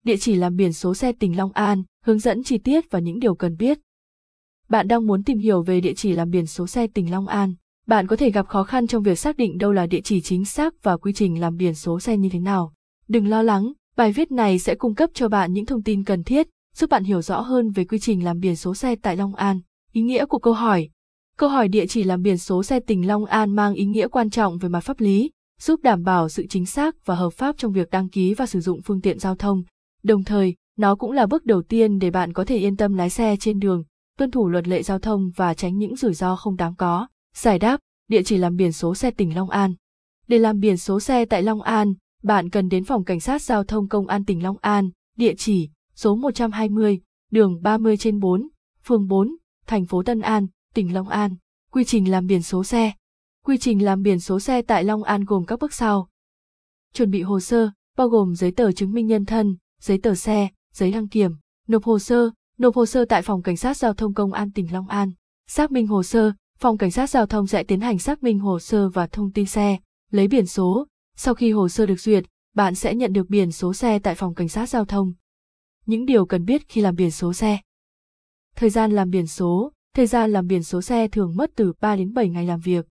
Địa chỉ làm biển số xe tỉnh Long An, hướng dẫn chi tiết và những điều cần biết. Bạn đang muốn tìm hiểu về địa chỉ làm biển số xe tỉnh Long An. Bạn có thể gặp khó khăn trong việc xác định đâu là địa chỉ chính xác và quy trình làm biển số xe như thế nào. Đừng lo lắng, bài viết này sẽ cung cấp cho bạn những thông tin cần thiết, giúp bạn hiểu rõ hơn về quy trình làm biển số xe tại Long An. Ý nghĩa của câu hỏi. Câu hỏi địa chỉ làm biển số xe tỉnh Long An mang ý nghĩa quan trọng về mặt pháp lý, giúp đảm bảo sự chính xác và hợp pháp trong việc đăng ký và sử dụng phương tiện giao thông. Đồng thời, nó cũng là bước đầu tiên để bạn có thể yên tâm lái xe trên đường, tuân thủ luật lệ giao thông và tránh những rủi ro không đáng có. Giải đáp, địa chỉ làm biển số xe tỉnh Long An. Để làm biển số xe tại Long An, bạn cần đến Phòng Cảnh sát Giao thông Công an tỉnh Long An, địa chỉ số 120, đường 30/4, phường 4, thành phố Tân An, tỉnh Long An. Quy trình làm biển số xe. Quy trình làm biển số xe tại Long An gồm các bước sau. Chuẩn bị hồ sơ, bao gồm giấy tờ chứng minh nhân thân, giấy tờ xe, giấy đăng kiểm. Nộp hồ sơ tại Phòng Cảnh sát Giao thông Công an tỉnh Long An. Xác minh hồ sơ, Phòng Cảnh sát Giao thông sẽ tiến hành xác minh hồ sơ và thông tin xe, lấy biển số. Sau khi hồ sơ được duyệt, bạn sẽ nhận được biển số xe tại Phòng Cảnh sát Giao thông. Những điều cần biết khi làm biển số xe. Thời gian làm biển số. Thời gian làm biển số xe thường mất từ 3 đến 7 ngày làm việc.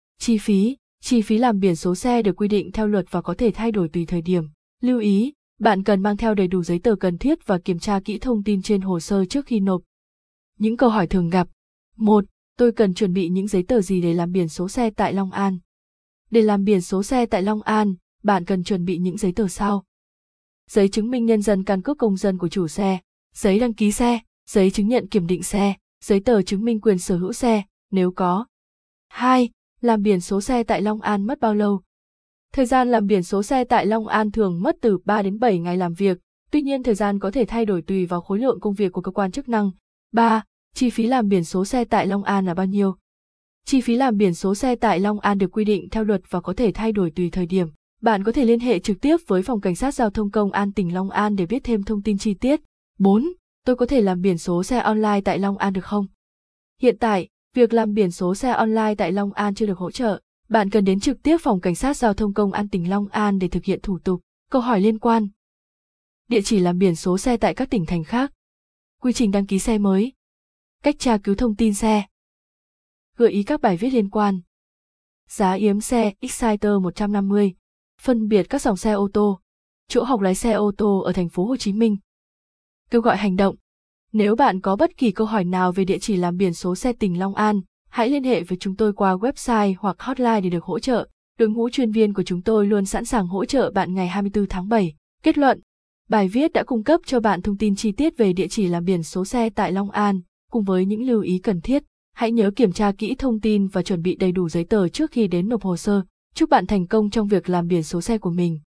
Chi phí làm biển số xe được quy định theo luật và có thể thay đổi tùy thời điểm. Lưu ý, bạn cần mang theo đầy đủ giấy tờ cần thiết và kiểm tra kỹ thông tin trên hồ sơ trước khi nộp. Những câu hỏi thường gặp. 1. Tôi cần chuẩn bị những giấy tờ gì để làm biển số xe tại Long An? Để làm biển số xe tại Long An, bạn cần chuẩn bị những giấy tờ sau. Giấy chứng minh nhân dân, căn cước công dân của chủ xe, giấy đăng ký xe, giấy chứng nhận kiểm định xe, giấy tờ chứng minh quyền sở hữu xe, nếu có. 2. Làm biển số xe tại Long An mất bao lâu? Thời gian làm biển số xe tại Long An thường mất từ 3 đến 7 ngày làm việc, tuy nhiên thời gian có thể thay đổi tùy vào khối lượng công việc của cơ quan chức năng. 3. Chi phí làm biển số xe tại Long An là bao nhiêu? Chi phí làm biển số xe tại Long An được quy định theo luật và có thể thay đổi tùy thời điểm. Bạn có thể liên hệ trực tiếp với Phòng Cảnh sát Giao thông Công an tỉnh Long An để biết thêm thông tin chi tiết. 4. Tôi có thể làm biển số xe online tại Long An được không? Hiện tại, việc làm biển số xe online tại Long An chưa được hỗ trợ. Bạn cần đến trực tiếp Phòng Cảnh sát Giao thông Công an tỉnh Long An để thực hiện thủ tục. Câu hỏi liên quan. Địa chỉ làm biển số xe tại các tỉnh thành khác. Quy trình đăng ký xe mới. Cách tra cứu thông tin xe. Gợi ý các bài viết liên quan. Giá yếm xe Exciter 150. Phân biệt các dòng xe ô tô. Chỗ học lái xe ô tô ở thành phố Hồ Chí Minh. Kêu gọi hành động. Nếu bạn có bất kỳ câu hỏi nào về địa chỉ làm biển số xe tỉnh Long An, hãy liên hệ với chúng tôi qua website hoặc hotline để được hỗ trợ. Đội ngũ chuyên viên của chúng tôi luôn sẵn sàng hỗ trợ bạn ngày 24 tháng 7. Kết luận. Bài viết đã cung cấp cho bạn thông tin chi tiết về địa chỉ làm biển số xe tại Long An, cùng với những lưu ý cần thiết. Hãy nhớ kiểm tra kỹ thông tin và chuẩn bị đầy đủ giấy tờ trước khi đến nộp hồ sơ. Chúc bạn thành công trong việc làm biển số xe của mình.